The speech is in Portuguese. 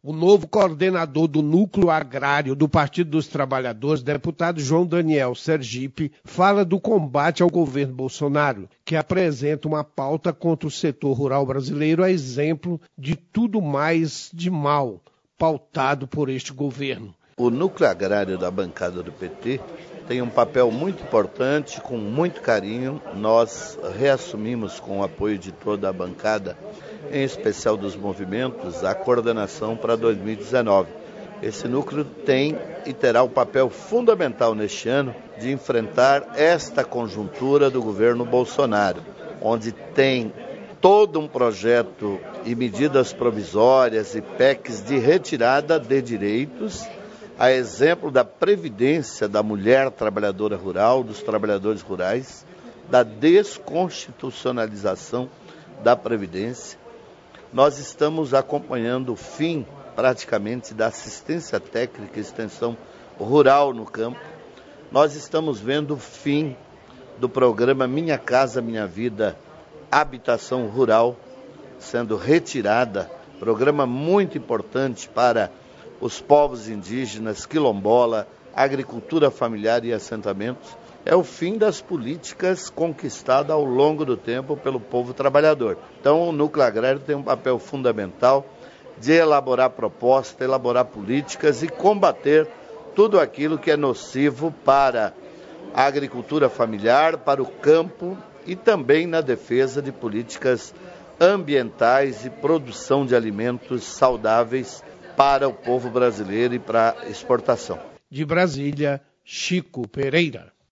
O novo coordenador do Núcleo Agrário do Partido dos Trabalhadores, deputado João Daniel Sergipe, fala do combate ao governo Bolsonaro, que apresenta uma pauta contra o setor rural brasileiro a exemplo de tudo mais de mal pautado por este governo. O Núcleo Agrário da bancada do PT tem um papel muito importante, com muito carinho. Nós reassumimos, com o apoio de toda a bancada, em especial dos movimentos, a coordenação para 2019. Esse núcleo tem e terá um papel fundamental neste ano de enfrentar esta conjuntura do governo Bolsonaro, onde tem todo um projeto e medidas provisórias e PECs de retirada de direitos, a exemplo da previdência da mulher trabalhadora rural, dos trabalhadores rurais, da desconstitucionalização da previdência. Nós estamos acompanhando o fim, praticamente, da assistência técnica e extensão rural no campo. Nós estamos vendo o fim do programa Minha Casa Minha Vida, Habitação Rural, sendo retirada, programa muito importante para os povos indígenas, quilombola, agricultura familiar e assentamentos. É o fim das políticas conquistadas ao longo do tempo pelo povo trabalhador. Então, o Núcleo Agrário tem um papel fundamental de elaborar propostas, elaborar políticas e combater tudo aquilo que é nocivo para a agricultura familiar, para o campo e também na defesa de políticas ambientais e produção de alimentos saudáveis para o povo brasileiro e para exportação. De Brasília, Chico Pereira.